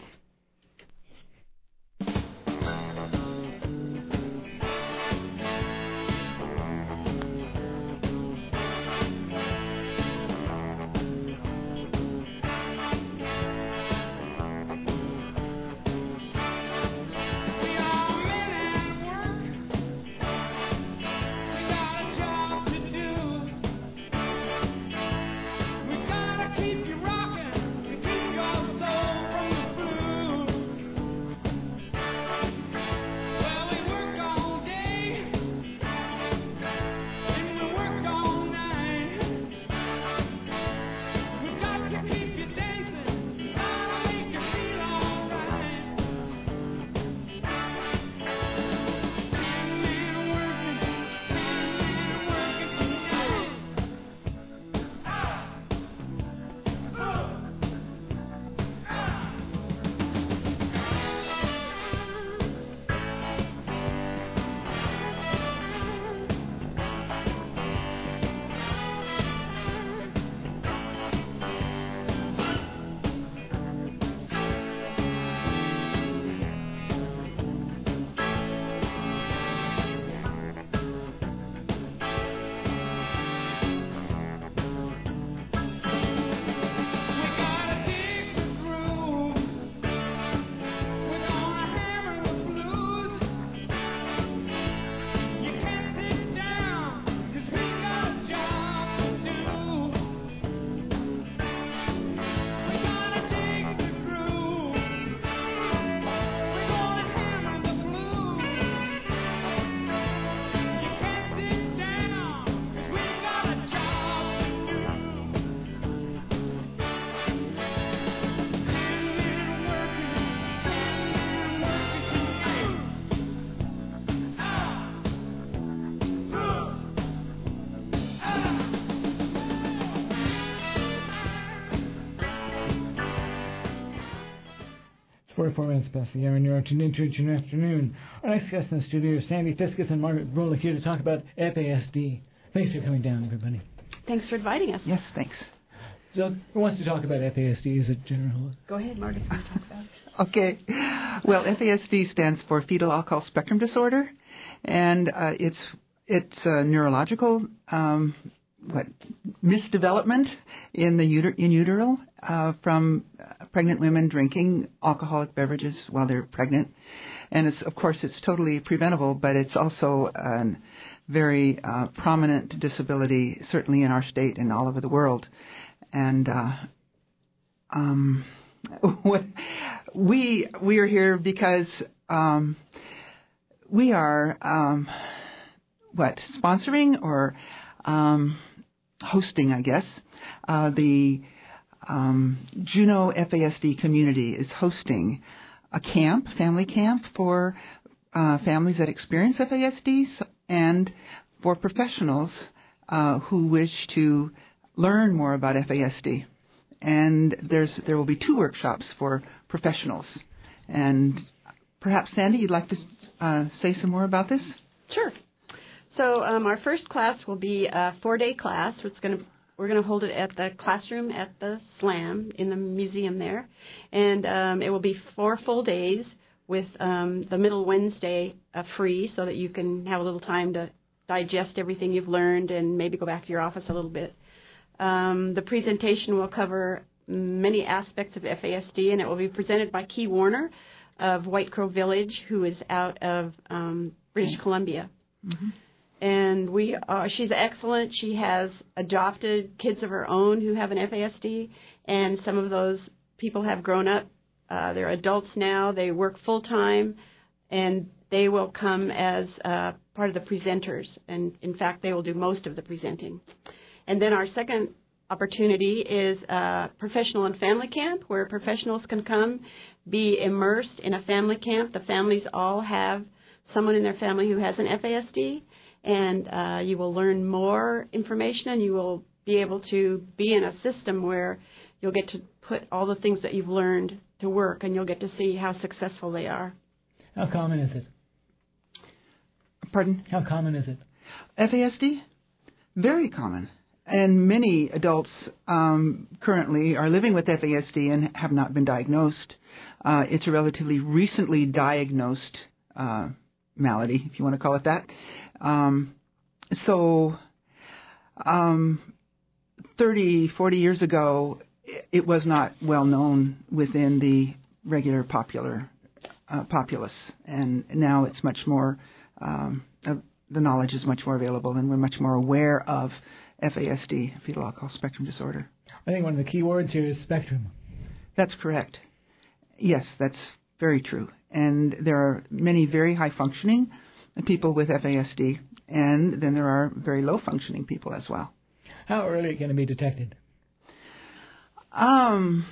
forty-four minutes past the hour in your afternoon. afternoon. Our next guest in the studio is Sandy Fiskus and Margaret Brolick here to talk about F A S D. Thanks for coming down, everybody. Thanks for inviting us. Yes, thanks. So, who wants to talk about F A S D as a general? Go ahead, Margaret. You want to talk about it? Okay. Well, F A S D stands for fetal alcohol spectrum disorder, and uh, it's it's a neurological um, what misdevelopment in the uter- in utero uh, from pregnant women drinking alcoholic beverages while they're pregnant. And it's, of course, it's totally preventable, but it's also a very uh, prominent disability, certainly in our state and all over the world. And uh, um, we we are here because um, we are um, what sponsoring or um, hosting, I guess, uh, the um, Juneau F A S D community is hosting a camp, family camp for uh, families that experience F A S D and for professionals uh, who wish to learn more about F A S D. And there's there will be two workshops for professionals. And perhaps, Sandy, you'd like to uh, say some more about this? Sure. So um, our first class will be a four-day class. It's going to We're going to hold it at the classroom at the SLAM in the museum there. And um, it will be four full days with um, the middle Wednesday uh, free so that you can have a little time to digest everything you've learned and maybe go back to your office a little bit. Um, the presentation will cover many aspects of F A S D, and it will be presented by Key Warner of White Crow Village, who is out of um, British Columbia. Mm-hmm. And we, uh, she's excellent. She has adopted kids of her own who have an F A S D, and some of those people have grown up. Uh, they're adults now. They work full time, and they will come as uh, part of the presenters. And in fact, they will do most of the presenting. And then our second opportunity is uh, professional and family camp, where professionals can come, be immersed in a family camp. The families all have someone in their family who has an F A S D. And uh, you will learn more information, and you will be able to be in a system where you'll get to put all the things that you've learned to work, and you'll get to see how successful they are. How common is it? Pardon? How common is it? F A S D? Very common. And many adults um, currently are living with F A S D and have not been diagnosed. Uh, it's a relatively recently diagnosed uh, malady, if you want to call it that. Um, so um, thirty, forty years ago, it was not well known within the regular popular uh, populace, and now it's much more, um, uh, the knowledge is much more available, and we're much more aware of F A S D, fetal alcohol spectrum disorder. I think one of the key words here is spectrum. That's correct. Yes, that's very true. And there are many very high-functioning people with F A S D, and then there are very low-functioning people as well. How early can it be detected? Um,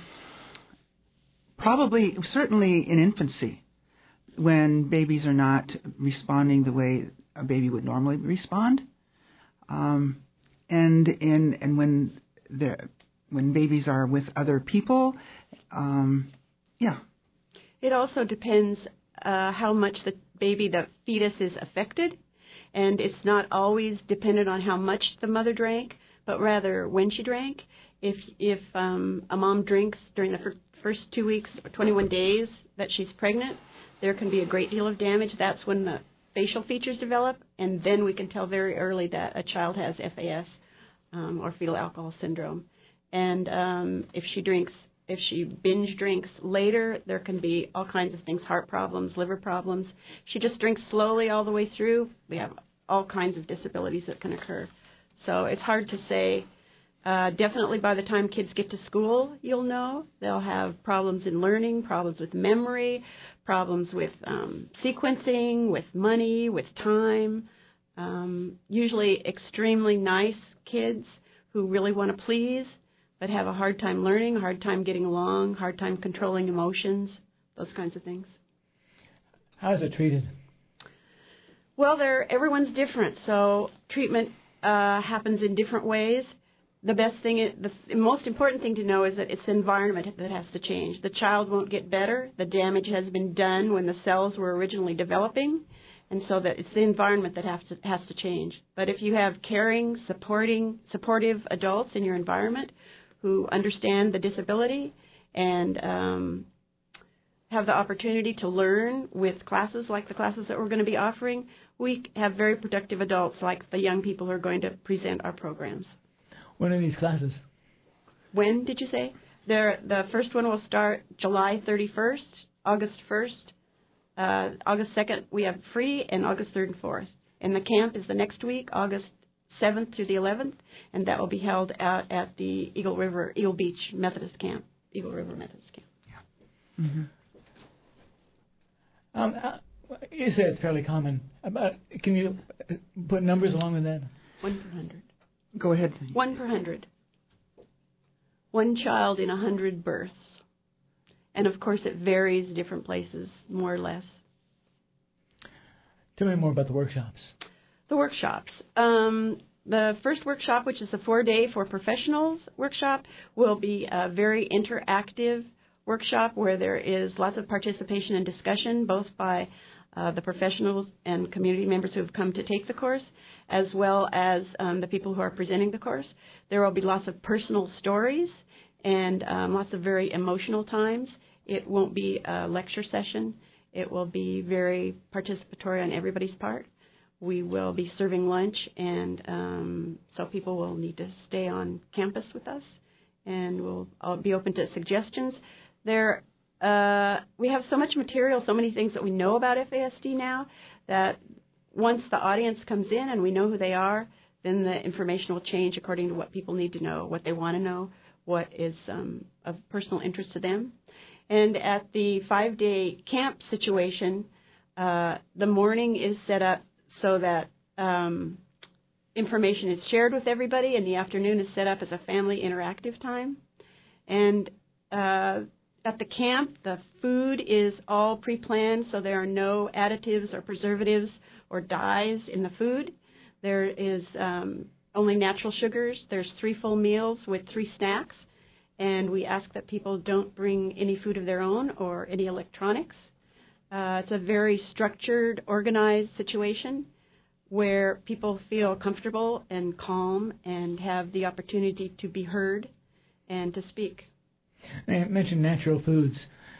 probably, certainly in infancy, when babies are not responding the way a baby would normally respond, um, and in and when they're, when babies are with other people, um, yeah. It also depends uh, how much the baby, the fetus, is affected, and it's not always dependent on how much the mother drank, but rather when she drank. If if um, a mom drinks during the fir- first two weeks or twenty-one days that she's pregnant, there can be a great deal of damage. That's when the facial features develop, and then we can tell very early that a child has F A S um, or fetal alcohol syndrome. And um, if she drinks If she binge drinks later, there can be all kinds of things, heart problems, liver problems. If she just drinks slowly all the way through, we have all kinds of disabilities that can occur. So it's hard to say. Uh, definitely by the time kids get to school, you'll know. They'll have problems in learning, problems with memory, problems with um, sequencing, with money, with time. Um, usually extremely nice kids who really want to please, but have a hard time learning, hard time getting along, hard time controlling emotions, those kinds of things. How is it treated? Well, they're, everyone's different, so treatment uh, happens in different ways. The best thing, is, the most important thing to know is that it's the environment that has to change. The child won't get better. The damage has been done when the cells were originally developing, and so that it's the environment that has to, has to change. But if you have caring, supporting, supportive adults in your environment who understand the disability and um, have the opportunity to learn with classes like the classes that we're going to be offering, we have very productive adults like the young people who are going to present our programs. When are these classes? When did you say? there, the first one will start July thirty-first, August first, uh, August second we have free, and August third and fourth. And the camp is the next week, August seventh to the eleventh, and that will be held out at the Eagle River, Eagle Beach Methodist Camp, Eagle River Methodist Camp. Yeah. Mm-hmm. Um, uh, you said it's fairly common. About, can you put numbers along with that? One per hundred. Go ahead. One per hundred. One child in a hundred births. And of course it varies different places, more or less. Tell me more about the workshops. The workshops. Um, the first workshop, which is a four-day for professionals workshop, will be a very interactive workshop where there is lots of participation and discussion, both by uh, the professionals and community members who have come to take the course, as well as um, the people who are presenting the course. There will be lots of personal stories and um, lots of very emotional times. It won't be a lecture session. It will be very participatory on everybody's part. We will be serving lunch, and um, so people will need to stay on campus with us, and we'll I'll be open to suggestions. There, uh, we have so much material, so many things that we know about F A S D now, that once the audience comes in and we know who they are, then the information will change according to what people need to know, what they want to know, what is um, of personal interest to them. And at the five-day camp situation, uh, the morning is set up so that um, information is shared with everybody, and the afternoon is set up as a family interactive time. And uh, at the camp, the food is all pre-planned, so there are no additives or preservatives or dyes in the food. There is um, only natural sugars. There's three full meals with three snacks. And we ask that people don't bring any food of their own or any electronics. Uh, it's a very structured, organized situation where people feel comfortable and calm and have the opportunity to be heard and to speak. I mentioned natural foods.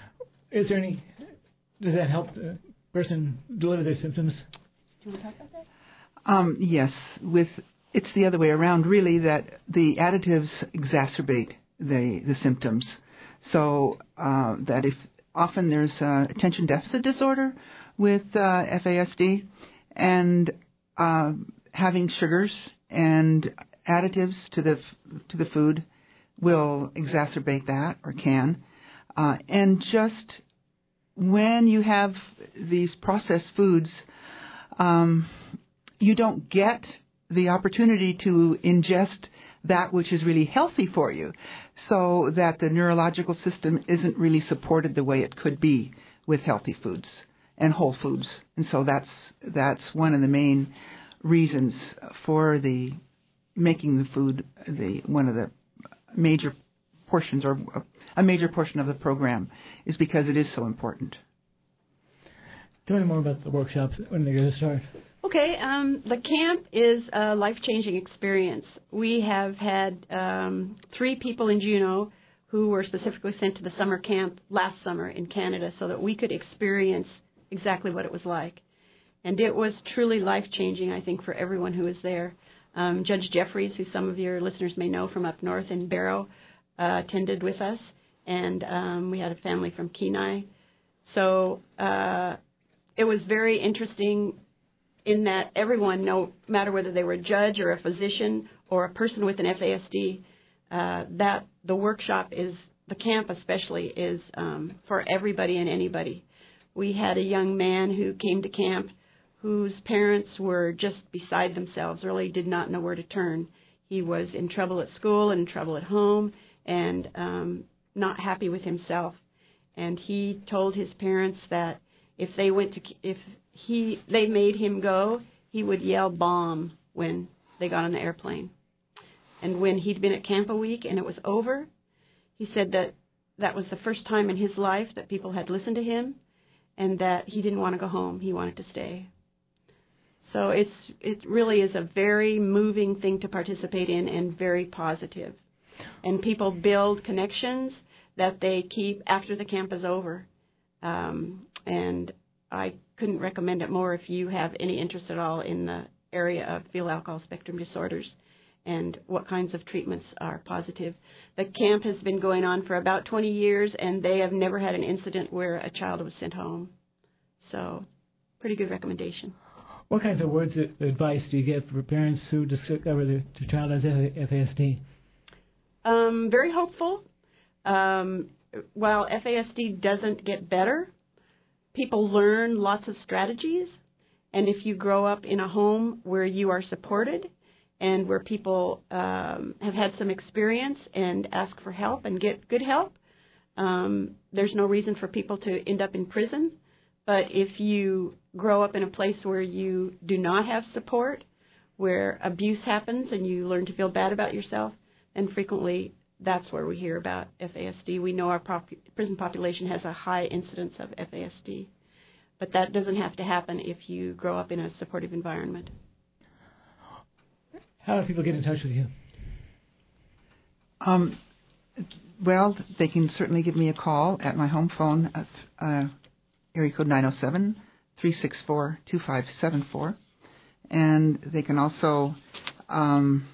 Is there any, does that help the person deliver their symptoms? Do you want to talk about that? Um, yes. With, it's the other way around, really, that the additives exacerbate the the symptoms. So uh, that if often there's uh, attention deficit disorder with uh, F A S D, and uh, having sugars and additives to the to the food will exacerbate that, or can. Uh, and just when you have these processed foods, um, you don't get the opportunity to ingest that which is really healthy for you, so that the neurological system isn't really supported the way it could be with healthy foods and whole foods. And so that's that's one of the main reasons for the making the food the one of the major portions, or a major portion of the program, is because it is so important. Tell me more about the workshops, when they're going to start. Okay, um, the camp is a life-changing experience. We have had um, three people in Juneau who were specifically sent to the summer camp last summer in Canada so that we could experience exactly what it was like. And it was truly life-changing, I think, for everyone who was there. Um, Judge Jeffries, who some of your listeners may know from up north in Barrow, uh, attended with us, and um, we had a family from Kenai. So uh, it was very interesting in that everyone, no matter whether they were a judge or a physician or a person with an F A S D, uh, that the workshop is, the camp especially, is um, for everybody and anybody. We had a young man who came to camp whose parents were just beside themselves, really did not know where to turn. He was in trouble at school and in trouble at home, and um, not happy with himself. And he told his parents that if they went to, if he, they made him go, he would yell bomb when they got on the airplane. And when he'd been at camp a week and it was over, he said that that was the first time in his life that people had listened to him, and that he didn't want to go home. He wanted to stay. So it's it really is a very moving thing to participate in, and very positive. And people build connections that they keep after the camp is over. Um, and I couldn't recommend it more if you have any interest at all in the area of fetal alcohol spectrum disorders and what kinds of treatments are positive. The camp has been going on for about twenty years, and they have never had an incident where a child was sent home. So, pretty good recommendation. What kinds of words of advice do you get for parents who discover their child has F A S D? Um, very hopeful. Um, while F A S D doesn't get better, people learn lots of strategies. And if you grow up in a home where you are supported and where people um, have had some experience and ask for help and get good help, um, there's no reason for people to end up in prison. But if you grow up in a place where you do not have support, where abuse happens and you learn to feel bad about yourself, then frequently that's where we hear about F A S D. We know our pop- prison population has a high incidence of F A S D. But that doesn't have to happen if you grow up in a supportive environment. How do people get in touch with you? Um, well, they can certainly give me a call at my home phone at uh, area code nine oh seven, three six four, two five seven four. And they can also um,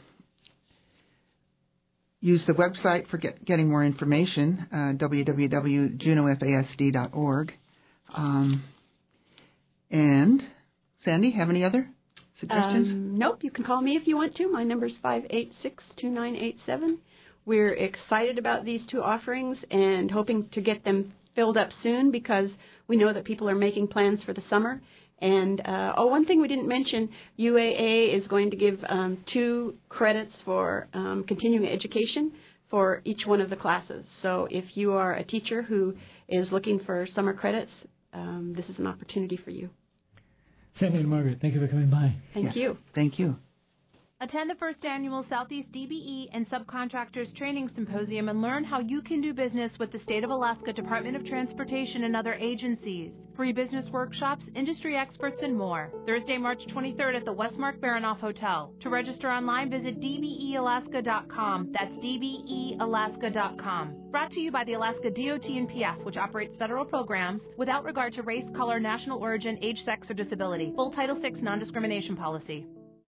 use the website for get, getting more information, uh, w w w dot juneau f a s d dot org. Um, and, Sandy, have any other suggestions? Um, nope, you can call me if you want to. My number is five eight six, two nine eight seven. We're excited about these two offerings and hoping to get them filled up soon because we know that people are making plans for the summer. And, uh, oh, one thing we didn't mention, U A A is going to give um, two credits for um, continuing education for each one of the classes. So if you are a teacher who is looking for summer credits, um, this is an opportunity for you. Sandy and Margaret, thank you for coming by. Thank yes. you. Thank you. Attend the first annual Southeast D B E and Subcontractors Training Symposium and learn how you can do business with the State of Alaska Department of Transportation and other agencies. Free business workshops, industry experts, and more. Thursday, March twenty-third at the Westmark Baranoff Hotel. To register online, visit d b e alaska dot com. That's d b e alaska dot com. Brought to you by the Alaska D O T and P F, which operates federal programs without regard to race, color, national origin, age, sex, or disability. Full Title six non-discrimination policy.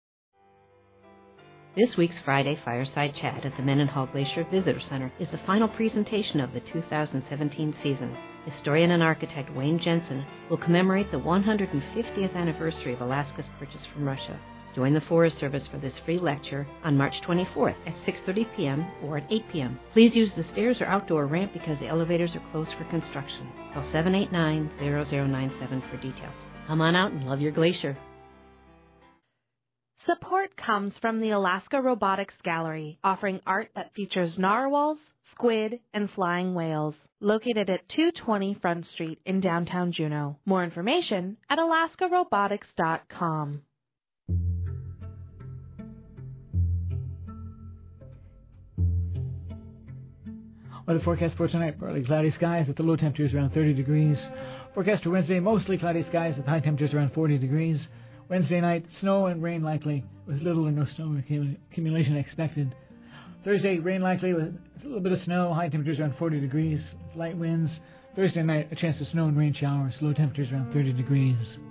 This week's Friday Fireside Chat at the Mendenhall Glacier Visitor Center is the final presentation of the two thousand seventeen season. Historian and architect Wayne Jensen will commemorate the one hundred fiftieth anniversary of Alaska's purchase from Russia. Join the Forest Service for this free lecture on March twenty-fourth at six thirty p.m. or at eight p.m. Please use the stairs or outdoor ramp because the elevators are closed for construction. Call seven eight nine, zero zero nine seven for details. Come on out and love your glacier. Support comes from the Alaska Robotics Gallery, offering art that features narwhals, squid, and flying whales. Located at two twenty Front Street in downtown Juneau. More information at alaska robotics dot com. Weather forecast for tonight, partly cloudy skies with the low temperatures around thirty degrees. Forecast for Wednesday, mostly cloudy skies with high temperatures around forty degrees. Wednesday night, snow and rain likely, with little or no snow accumulation expected. Thursday, rain likely with a little bit of snow, high temperatures around forty degrees, light winds. Thursday night, a chance of snow and rain showers, low temperatures around thirty degrees.